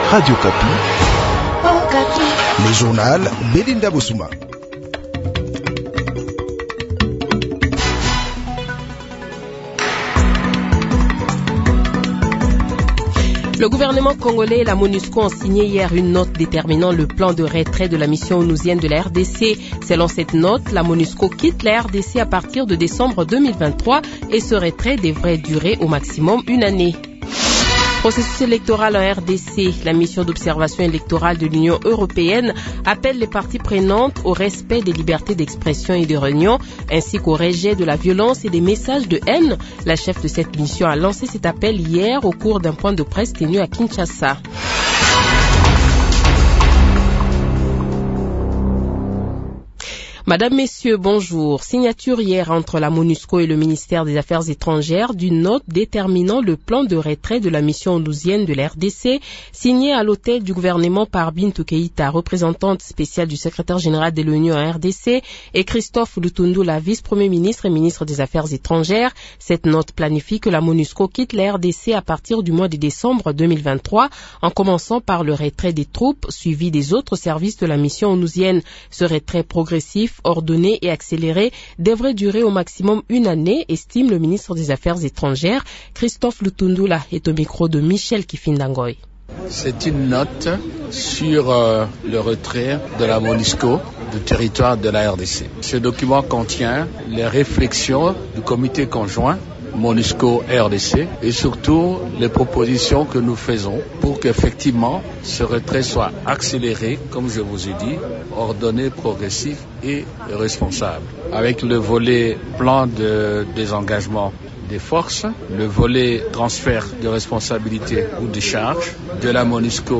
Radio Kapi. Le journal Belinda Bosuma. Le gouvernement congolais et la MONUSCO ont signé hier une note déterminant le plan de retrait de la mission onusienne de la RDC. Selon cette note, la MONUSCO quitte la RDC à partir de décembre 2023 et ce retrait devrait durer au maximum une année. Processus électoral en RDC, la mission d'observation électorale de l'Union européenne appelle les parties prenantes au respect des libertés d'expression et de réunion, ainsi qu'au rejet de la violence et des messages de haine. La chef de cette mission a lancé cet appel hier au cours d'un point de presse tenu à Kinshasa. Madame, Messieurs, bonjour. Signature hier entre la MONUSCO et le ministère des Affaires étrangères d'une note déterminant le plan de retrait de la mission onusienne de la RDC, signée à l'hôtel du gouvernement par Bintou Keïta, représentante spéciale du secrétaire général de l'ONU en RDC, et Christophe Lutundula, vice-premier ministre et ministre des Affaires étrangères. Cette note planifie que la MONUSCO quitte la RDC à partir du mois de décembre 2023, en commençant par le retrait des troupes, suivi des autres services de la mission onusienne. Ce retrait progressif, ordonné et accéléré devrait durer au maximum une année, estime le ministre des Affaires étrangères. Christophe Lutundula est au micro de Michel Kifindangoy. C'est une note sur le retrait de la MONUSCO du territoire de la RDC. Ce document contient les réflexions du comité conjoint MONUSCO-RDC et surtout les propositions que nous faisons pour qu'effectivement ce retrait soit accéléré, comme je vous ai dit, ordonné, progressif et responsable. Avec le volet plan de désengagement des forces, le volet transfert de responsabilité ou de charge de la MONUSCO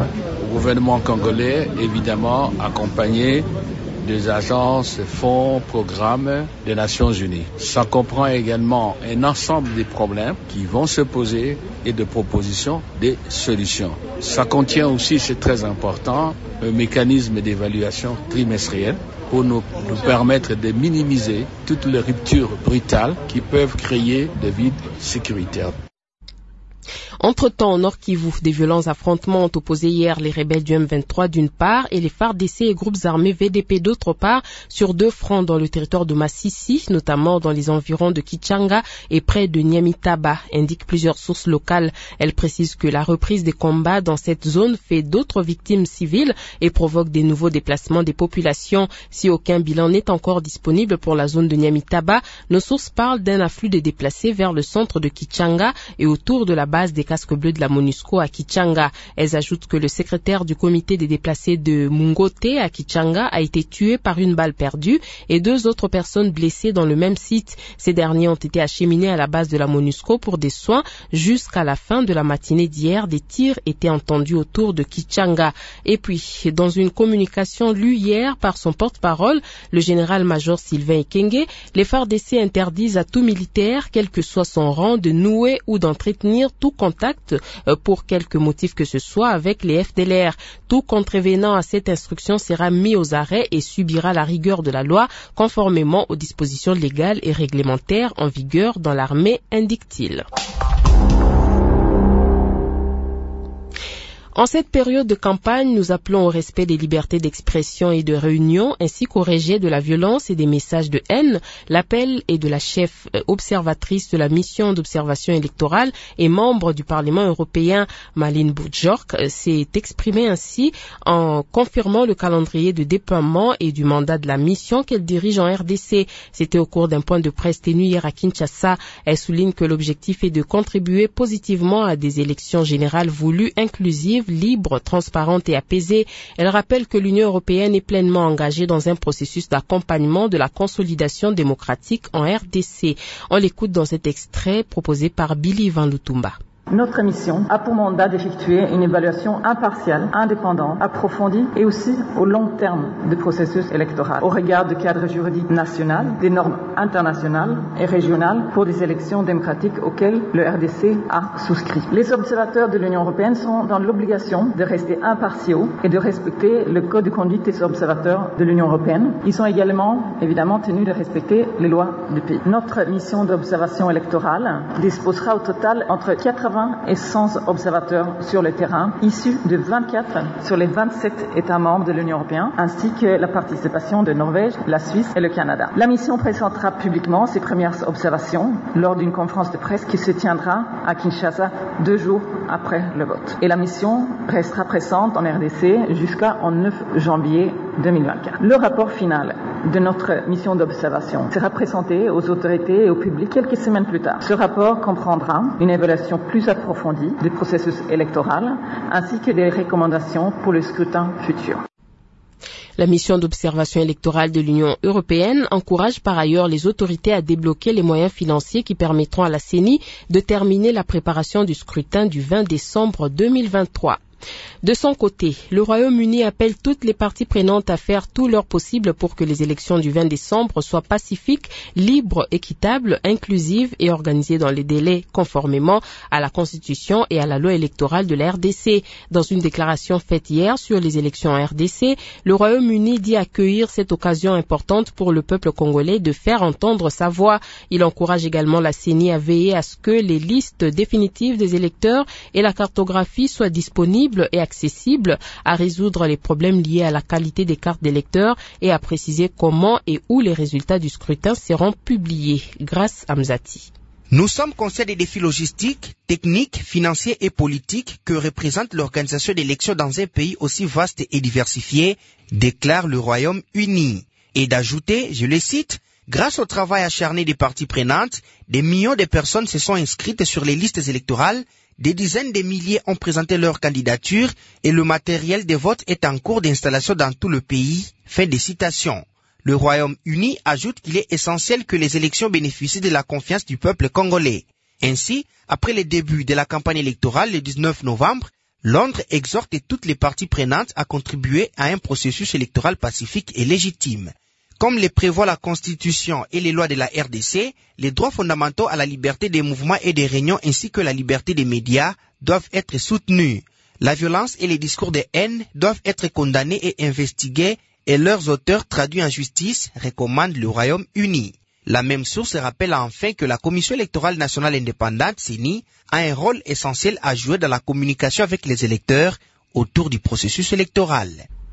au gouvernement congolais, évidemment accompagné des agences, fonds, programmes des Nations Unies. Ça comprend également un ensemble de problèmes qui vont se poser et de propositions, des solutions. Ça contient aussi, c'est très important, un mécanisme d'évaluation trimestrielle pour nous permettre de minimiser toutes les ruptures brutales qui peuvent créer des vides sécuritaires. Entre-temps, au Nord Kivu, des violents affrontements ont opposé hier les rebelles du M23 d'une part et les FARDC et groupes armés VDP d'autre part sur deux fronts dans le territoire de Massissi, notamment dans les environs de Kichanga et près de Nyamitaba, indiquent plusieurs sources locales. Elles précisent que la reprise des combats dans cette zone fait d'autres victimes civiles et provoque des nouveaux déplacements des populations. Si aucun bilan n'est encore disponible pour la zone de Nyamitaba, nos sources parlent d'un afflux de déplacés vers le centre de Kichanga et autour de la base des casques bleus de la MONUSCO à Kichanga. Elles ajoutent que le secrétaire du comité des déplacés de Mungote à Kichanga a été tué par une balle perdue et deux autres personnes blessées dans le même site. Ces derniers ont été acheminés à la base de la MONUSCO pour des soins. Jusqu'à la fin de la matinée d'hier, des tirs étaient entendus autour de Kichanga. Et puis, dans une communication lue hier par son porte-parole, le général-major Sylvain Ekenge, les FARDC interdisent à tout militaire, quel que soit son rang, de nouer ou d'entretenir tout contact pour quelque motif que ce soit avec les FDLR. Tout contrevenant à cette instruction sera mis aux arrêts et subira la rigueur de la loi conformément aux dispositions légales et réglementaires en vigueur dans l'armée, indique-t-il. En cette période de campagne, nous appelons au respect des libertés d'expression et de réunion, ainsi qu'au rejet de la violence et des messages de haine. L'appel est de la chef observatrice de la mission d'observation électorale et membre du Parlement européen, Malin Boudjork, s'est exprimée ainsi en confirmant le calendrier de déploiement et du mandat de la mission qu'elle dirige en RDC. C'était au cours d'un point de presse tenu hier à Kinshasa. Elle souligne que l'objectif est de contribuer positivement à des élections générales voulues, inclusives, libre, transparente et apaisée. Elle rappelle que l'Union européenne est pleinement engagée dans un processus d'accompagnement de la consolidation démocratique en RDC. On l'écoute dans cet extrait proposé par Billy Van Lutumba. Notre mission a pour mandat d'effectuer une évaluation impartiale, indépendante, approfondie et aussi au long terme du processus électoral, au regard du cadre juridique national, des normes internationales et régionales pour des élections démocratiques auxquelles le RDC a souscrit. Les observateurs de l'Union européenne sont dans l'obligation de rester impartiaux et de respecter le code de conduite des observateurs de l'Union européenne. Ils sont également, évidemment, tenus de respecter les lois du pays. Notre mission d'observation électorale disposera au total entre 80 et 100 observateurs sur le terrain, issus de 24 sur les 27 États membres de l'Union européenne, ainsi que la participation de Norvège, la Suisse et le Canada. La mission présentera publiquement ses premières observations lors d'une conférence de presse qui se tiendra à Kinshasa 2 jours après le vote. Et la mission restera présente en RDC jusqu'au 9 janvier 2024. Le rapport final de notre mission d'observation sera présenté aux autorités et au public quelques semaines plus tard. Ce rapport comprendra une évaluation plus approfondie du processus électoral ainsi que des recommandations pour le scrutin futur. La mission d'observation électorale de l'Union européenne encourage par ailleurs les autorités à débloquer les moyens financiers qui permettront à la CENI de terminer la préparation du scrutin du 20 décembre 2023. De son côté, le Royaume-Uni appelle toutes les parties prenantes à faire tout leur possible pour que les élections du 20 décembre soient pacifiques, libres, équitables, inclusives et organisées dans les délais conformément à la Constitution et à la loi électorale de la RDC. Dans une déclaration faite hier sur les élections en RDC, le Royaume-Uni dit accueillir cette occasion importante pour le peuple congolais de faire entendre sa voix. Il encourage également la CENI à veiller à ce que les listes définitives des électeurs et la cartographie soient disponibles et accessible, à résoudre les problèmes liés à la qualité des cartes d'électeurs et à préciser comment et où les résultats du scrutin seront publiés. Grâce à Mzati. Nous sommes conscients des défis logistiques, techniques, financiers et politiques que représente l'organisation d'élections dans un pays aussi vaste et diversifié, déclare le Royaume-Uni. Et d'ajouter, je le cite, « Grâce au travail acharné des parties prenantes, des millions de personnes se sont inscrites sur les listes électorales. Des dizaines de milliers ont présenté leur candidature et le matériel de vote est en cours d'installation dans tout le pays. » Fin de citation. Le Royaume-Uni ajoute qu'il est essentiel que les élections bénéficient de la confiance du peuple congolais. Ainsi, après le début de la campagne électorale le 19 novembre, Londres exhorte toutes les parties prenantes à contribuer à un processus électoral pacifique et légitime. Comme le prévoit la Constitution et les lois de la RDC, les droits fondamentaux à la liberté des mouvements et des réunions ainsi que la liberté des médias doivent être soutenus. La violence et les discours de haine doivent être condamnés et investigués et leurs auteurs traduits en justice, recommande le Royaume-Uni. La même source rappelle enfin que la Commission électorale nationale indépendante, CENI, a un rôle essentiel à jouer dans la communication avec les électeurs autour du processus électoral.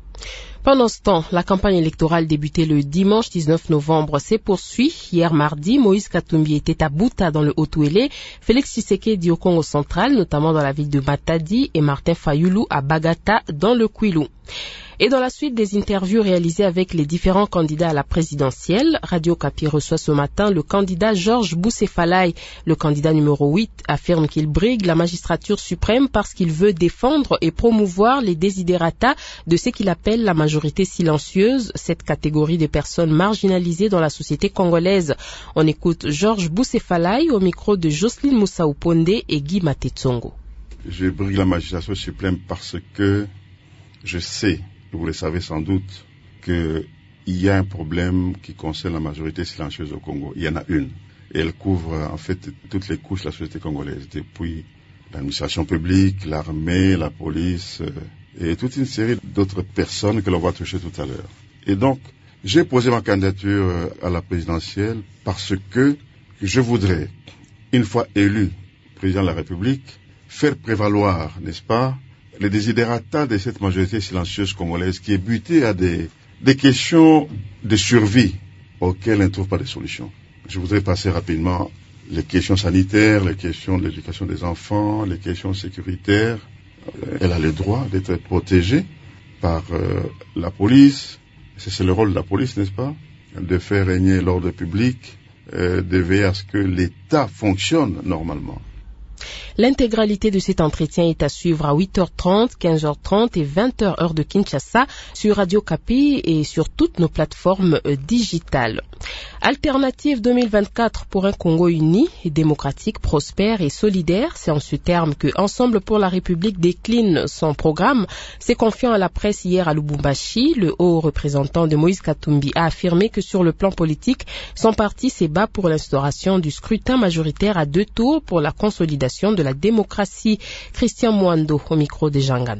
Pendant ce temps, la campagne électorale débutée le dimanche 19 novembre s'est poursuivie. Hier mardi, Moïse Katumbi était à Buta dans le Haut-Ouélé, Félix Tshisekedi au Congo central, notamment dans la ville de Matadi, et Martin Fayulu à Bagata dans le Kwilu. Et dans la suite des interviews réalisées avec les différents candidats à la présidentielle, Radio Okapi reçoit ce matin le candidat Georges Boussefalaï. Le candidat numéro 8 affirme qu'il brigue la magistrature suprême parce qu'il veut défendre et promouvoir les desiderata de ce qu'il appelle la majorité silencieuse, cette catégorie de personnes marginalisées dans la société congolaise. On écoute Georges Boussefalaï au micro de Jocelyne Moussaouponde et Guy Matetsongo. Je brigue la magistrature suprême parce que je sais, vous le savez sans doute, qu'il y a un problème qui concerne la majorité silencieuse au Congo. Il y en a une. Et elle couvre en fait toutes les couches de la société congolaise, depuis l'administration publique, l'armée, la police et toute une série d'autres personnes que l'on va toucher tout à l'heure. Et donc, j'ai posé ma candidature à la présidentielle parce que je voudrais, une fois élu président de la République, faire prévaloir, n'est-ce pas, les desiderata de cette majorité silencieuse congolaise qui est butée à des questions de survie auxquelles elle ne trouve pas de solution. Je voudrais passer rapidement les questions sanitaires, les questions de l'éducation des enfants, les questions sécuritaires. Elle a le droit d'être protégée par la police. C'est le rôle de la police, n'est-ce pas? De faire régner l'ordre public, de veiller à ce que l'État fonctionne normalement. L'intégralité de cet entretien est à suivre à 8h30, 15h30 et 20h heure de Kinshasa sur Radio Okapi et sur toutes nos plateformes digitales. Alternative 2024 pour un Congo uni, démocratique, prospère et solidaire, c'est en ce terme que Ensemble pour la République décline son programme. C'est confiant à la presse hier à Lubumbashi, le haut représentant de Moïse Katumbi a affirmé que sur le plan politique, son parti s'est bat pour l'instauration du scrutin majoritaire à 2 tours pour la consolidation de la démocratie. Christian Mwando au micro de Jean Gandou.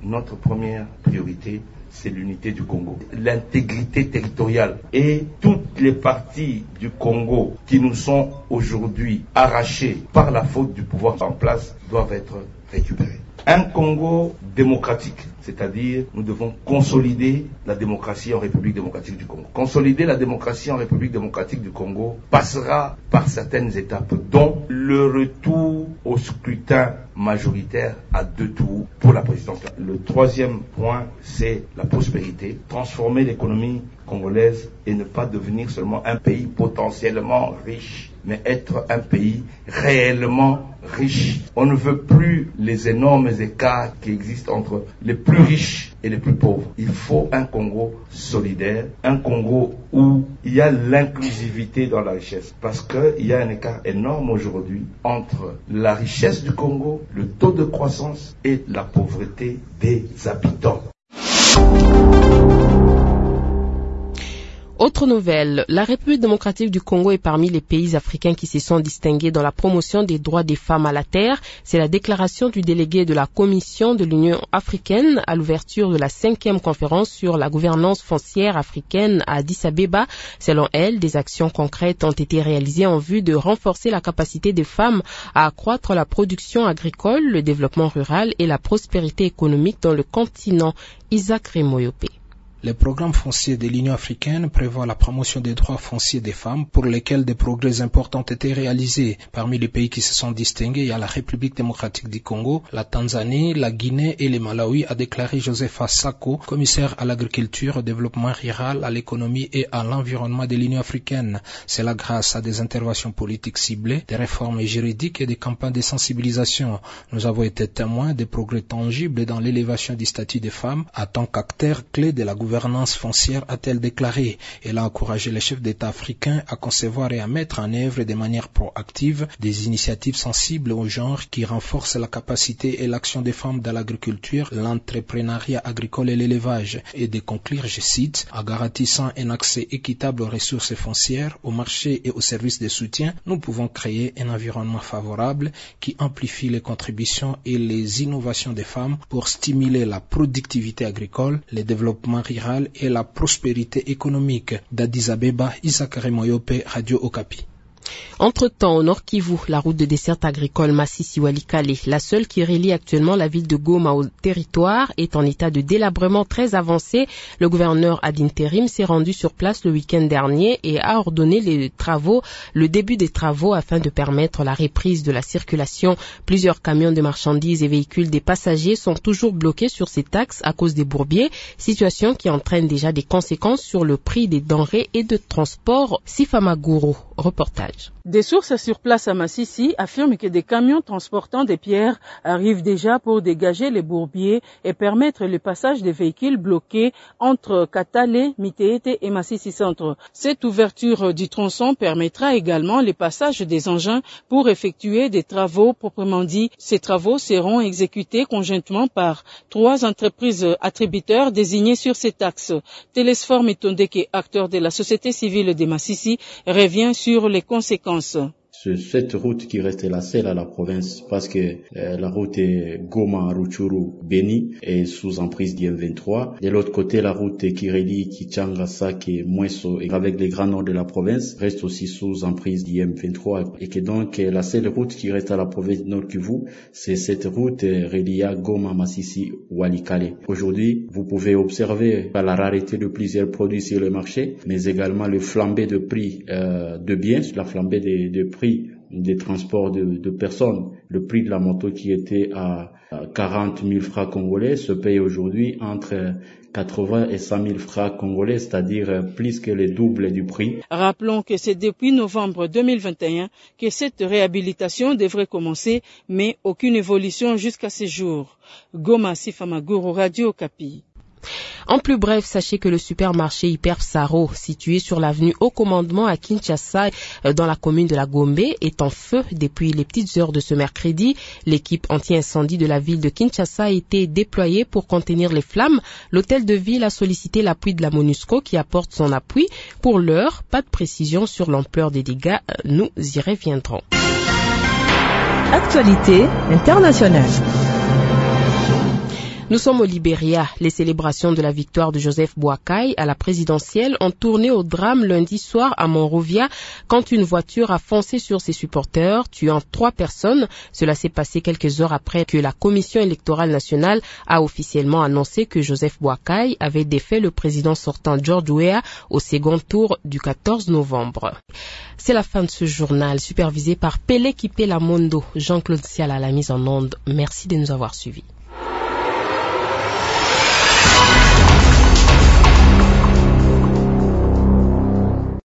notre première priorité, c'est l'unité du Congo, l'intégrité territoriale. Et toutes les parties du Congo qui nous sont aujourd'hui arrachées par la faute du pouvoir en place doivent être récupérées. Un Congo démocratique, c'est-à-dire nous devons consolider la démocratie en République démocratique du Congo. Consolider la démocratie en République démocratique du Congo passera par certaines étapes, dont le retour au scrutin majoritaire à 2 tours pour la présidentielle. Le troisième point, c'est la prospérité, transformer l'économie congolaise et ne pas devenir seulement un pays potentiellement riche, mais être un pays réellement riche. On ne veut plus les énormes écarts qui existent entre les plus riches et les plus pauvres. Il faut un Congo solidaire, un Congo où il y a l'inclusivité dans la richesse. Parce qu'il y a un écart énorme aujourd'hui entre la richesse du Congo, le taux de croissance et la pauvreté des habitants. Autre nouvelle, la République démocratique du Congo est parmi les pays africains qui se sont distingués dans la promotion des droits des femmes à la terre. C'est la déclaration du délégué de la Commission de l'Union africaine à l'ouverture de la 5e conférence sur la gouvernance foncière africaine à Addis Abeba. Selon elle, des actions concrètes ont été réalisées en vue de renforcer la capacité des femmes à accroître la production agricole, le développement rural et la prospérité économique dans le continent. Isaac Remoyope. Le programme foncier de l'Union africaine prévoit la promotion des droits fonciers des femmes pour lesquels des progrès importants ont été réalisés. Parmi les pays qui se sont distingués, il y a la République démocratique du Congo, la Tanzanie, la Guinée et le Malawi, a déclaré Josepha Sako, commissaire à l'agriculture, au développement rural, à l'économie et à l'environnement de l'Union africaine. C'est là grâce à des interventions politiques ciblées, des réformes juridiques et des campagnes de sensibilisation. Nous avons été témoins des progrès tangibles dans l'élévation du statut des femmes en tant qu'acteurs clés de la gouvernance foncière, a-t-elle déclaré. Elle a encouragé les chefs d'État africains à concevoir et à mettre en œuvre de manière proactive des initiatives sensibles au genre qui renforcent la capacité et l'action des femmes dans l'agriculture, l'entrepreneuriat agricole et l'élevage, et de conclure, je cite, en garantissant un accès équitable aux ressources foncières, au marché et aux services de soutien, nous pouvons créer un environnement favorable qui amplifie les contributions et les innovations des femmes pour stimuler la productivité agricole, le développement rural et la prospérité économique. d'Addis Abeba, Isaac Remoyope, Radio Okapi. Entre-temps, au Nord Kivu, la route de desserte agricole Masisi-Walikale, la seule qui relie actuellement la ville de Goma au territoire, est en état de délabrement très avancé. Le gouverneur ad interim s'est rendu sur place le week-end dernier et a ordonné le début des travaux afin de permettre la reprise de la circulation. Plusieurs camions de marchandises et véhicules des passagers sont toujours bloqués sur cet axe à cause des bourbiers, situation qui entraîne déjà des conséquences sur le prix des denrées et de transport. Sifamaguro, reportage. Des sources sur place à Masisi affirment que des camions transportant des pierres arrivent déjà pour dégager les bourbiers et permettre le passage des véhicules bloqués entre Katale, Miteete et Masisi Centre. Cette ouverture du tronçon permettra également le passage des engins pour effectuer des travaux proprement dits. Ces travaux seront exécutés conjointement par 3 entreprises attributeurs désignées sur cet axe. Télésphore Mitondeke, acteur de la société civile de Masisi, revient sur les conséquences. C'est cette route qui reste la seule à la province parce que la route Goma-Ruchuru-Beni est sous emprise du M23. De l'autre côté, la route qui relie Kichanga, Sake, Mweso et avec les grands nord de la province reste aussi sous emprise du M23 et que donc la seule route qui reste à la province Nord Kivu, c'est cette route reliée Goma-Masisi-Walikale. Aujourd'hui, vous pouvez observer la rareté de plusieurs produits sur le marché, mais également le flambé de prix de biens, la flambée de prix des transports de personnes. Le prix de la moto qui était à 40 000 francs congolais se paye aujourd'hui entre 80 et 100 000 francs congolais, c'est-à-dire plus que le double du prix. Rappelons que c'est depuis novembre 2021 que cette réhabilitation devrait commencer, mais aucune évolution jusqu'à ce jour. Goma, Sifamaguro, Radio Okapi. En plus bref, sachez que le supermarché Hyper Saro, situé sur l'avenue Haut Commandement à Kinshasa, dans la commune de la Gombe, est en feu depuis les petites heures de ce mercredi. L'équipe anti-incendie de la ville de Kinshasa a été déployée pour contenir les flammes. L'hôtel de ville a sollicité l'appui de la MONUSCO qui apporte son appui. Pour l'heure, pas de précision sur l'ampleur des dégâts. Nous y reviendrons. Actualité internationale. Nous sommes au Libéria. Les célébrations de la victoire de Joseph Boakai à la présidentielle ont tourné au drame lundi soir à Monrovia quand une voiture a foncé sur ses supporters, tuant 3 personnes. Cela s'est passé quelques heures après que la Commission électorale nationale a officiellement annoncé que Joseph Boakai avait défait le président sortant George Weah au second tour du 14 novembre. C'est la fin de ce journal, supervisé par Pele Kipela Mondo. Jean-Claude Siala à la mise en onde. Merci de nous avoir suivis.